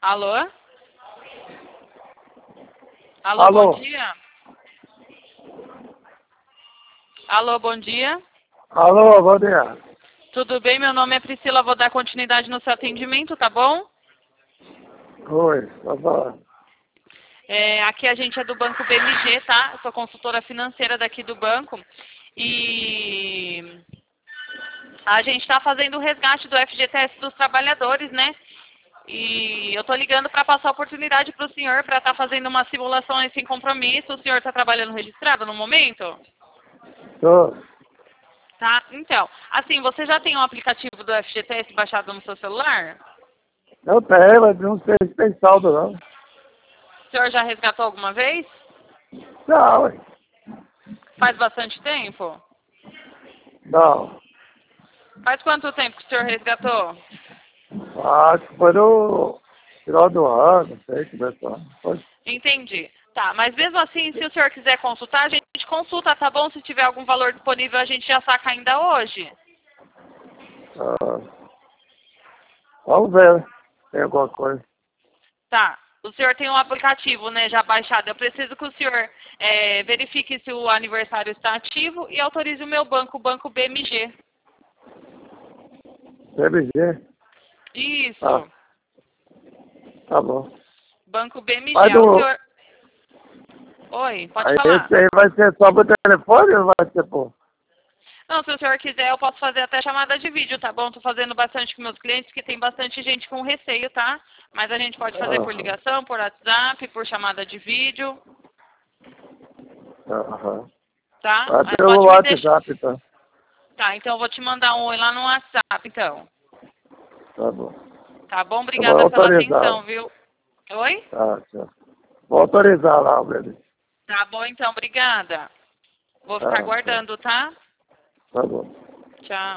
Alô? Alô, Alô? bom dia. Alô, bom dia. Alô, bom dia. Tudo bem? Meu nome é Priscila, vou dar continuidade no seu atendimento, tá bom? Oi, tá bom. Aqui a gente é do Banco BMG, tá? Eu sou consultora financeira daqui do banco. E a gente está fazendo o resgate do FGTS dos trabalhadores, né? E eu tô ligando para passar a oportunidade para o senhor para estar fazendo uma simulação sem compromisso. O senhor está trabalhando registrado no momento? Tô. Tá? Então, assim, você já tem um aplicativo do FGTS baixado no seu celular? Eu tenho, mas não sei se tem saldo, não. O senhor já resgatou alguma vez? Não, ué. Faz bastante tempo? Não. Faz quanto tempo que o senhor resgatou? Acho que foi no final do ano, não sei, começou. Foi. Entendi. Tá, mas mesmo assim, se o senhor quiser consultar, a gente consulta, tá bom? Se tiver algum valor disponível, a gente já saca ainda hoje. Ah, vamos ver, né? Tem alguma coisa. Tá. O senhor tem um aplicativo, né, já baixado. Eu preciso que o senhor verifique se o aniversário está ativo e autorize o meu banco, o Banco BMG. CBG? Ah, Isso. tá bom. Banco BMG. Mas É o do, senhor... Oi, pode aí esse falar. aí vai ser só pro telefone ou vai ser por? Não, se o senhor quiser, eu posso fazer até chamada de vídeo, tá bom? Tô fazendo bastante com meus clientes, que tem bastante gente com receio, tá? Mas a gente pode fazer por Aham. ligação, por WhatsApp, por chamada de vídeo, Aham. tá? Vai Mas pelo pode me deixar. WhatsApp, então. Tá, então eu vou te mandar um oi lá no WhatsApp, então. Tá bom. Tá bom? Eu vou Obrigada pela autorizar. atenção, viu? Oi? Tá, tchau. Vou autorizar lá, beleza. Tá bom, então. Obrigada. Vou ficar Tá, tchau. aguardando, tá? Tá bom. Tchau.